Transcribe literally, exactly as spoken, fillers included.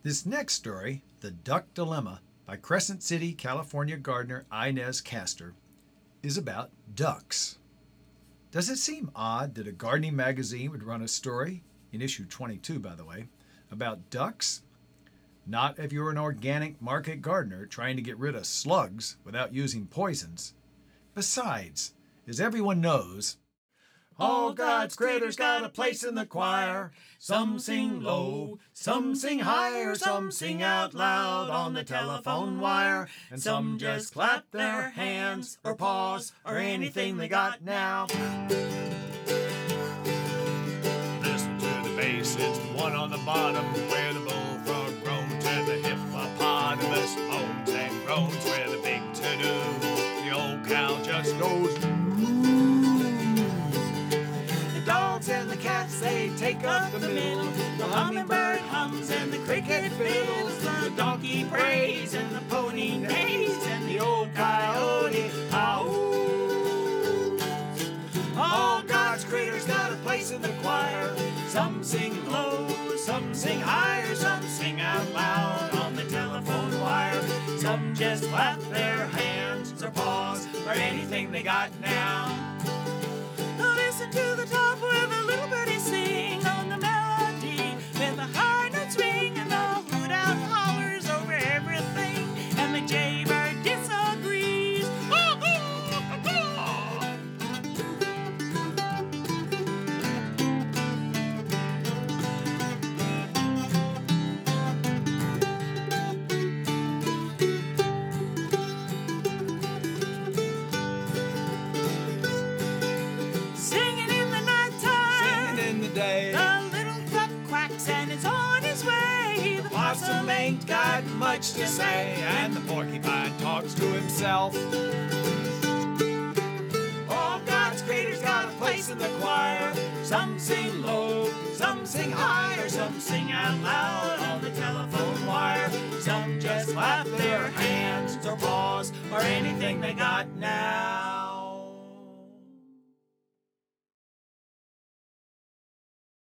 This next story, The Duck Dilemma, by Crescent City, California gardener Inez Castor, is about ducks. Does it seem odd that a gardening magazine would run a story, in issue twenty-two by the way, about ducks? Not if you're an organic market gardener trying to get rid of slugs without using poisons. Besides, as everyone knows, all God's critters got a place in the choir. Some sing low, some sing higher, some sing out loud on the telephone wire, and some just clap their hands or paws or anything they got now. Listen to the bass, it's the one on the bottom where the bullfrog groans and the hippopotamus moans and groans where the big to-do, the old cow just goes. Dogs and the cats, they take up the middle. The hummingbird hums and the cricket fiddles. The donkey brays and the pony neighs and the old coyote howls. All God's critters got a place in the choir. Some sing low, some sing higher, some sing out loud on the telephone wire. Some just clap their hands or paws or anything they got now. Listen to the top where the little birdies sing on the melody, then the high notes ring and the hoot out hollers over everything, and the jaybird disagrees. The little duck quacks and is on his way. The possum ain't got much to say, and the porcupine talks to himself. All God's critters got a place in the choir. Some sing low, some sing higher, some sing out loud on the telephone wire. Some just clap their hands or paws or anything they got now.